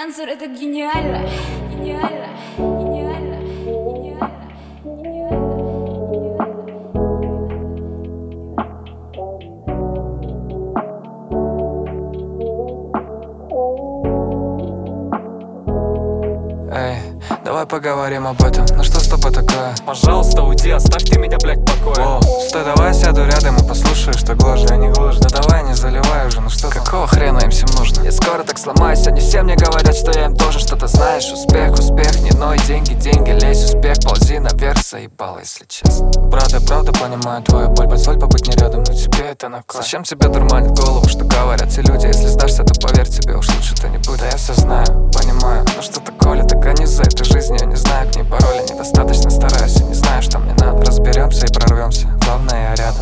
Мансур, это гениально, гениально, гениально, гениально, гениально. Эй, давай поговорим об этом. Ну что с тобой такое? Пожалуйста, уйди, оставь ты меня, блядь, в покое. О, стой, давай сяду рядом и послушаю, что гложет, а не гложет. Да давай, не заливай уже, ну что, какого хрена им всем нужно? Я скоро так сломаюсь, они все мне говорят, что я им должен что-то. Знаешь, успех, успех, не ной, деньги, деньги, лезь, успех, ползи наверх, заебало, если честно. Брат, я правда понимаю твою боль, позволь побыть не рядом, но тебе это на кой? Зачем тебе дурманить голову, что говорят те люди? Если сдашься, то поверь, тебе уж лучше ты не будь. Да я все знаю, понимаю, но что-то Коля, так они за этой жизни, я не знаю к ней пароля, недостаточно стараюсь, я не знаю, что мне надо. Разберемся и прорвемся, главное, я рядом.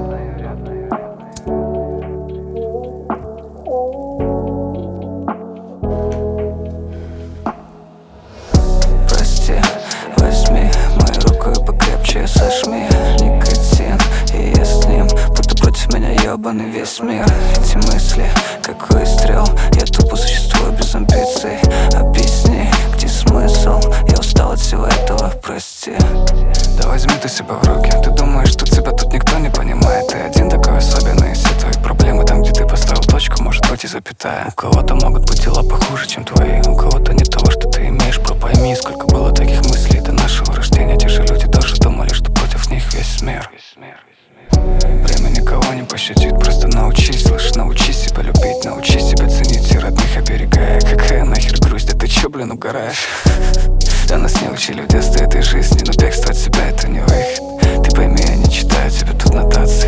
Прости, возьми мою руку и покрепче сожми. Никотин, и я с ним, будто против меня ебаный весь мир. Эти мысли, как выстрел, я тупо существую без амбиций. Объясни, где смысл, я устал от всего этого, прости. Да возьми ты себя в руки, ты думаешь, что тебя тут никто не понимает. Ты один такой особенный, все твои проблемы там, где ты поставил точку, может быть и запятая. У кого-то могут быть дела похуже, чем твои, у кого-то не того, что ты имеешь. Пойми, сколько было таких мыслей до нашего рождения. Те же люди тоже думали, что против них весь мир. Время никого не пощадит, просто научись, слышь, научи себя любить, научи себя ценить и родных оберегая. Какая нахер грусть, да ты чё, блин, угораешь? Да нас не учили в детстве этой жизни, но бегство от себя это не выход. Ты пойми, я не читаю тебе тут нотации.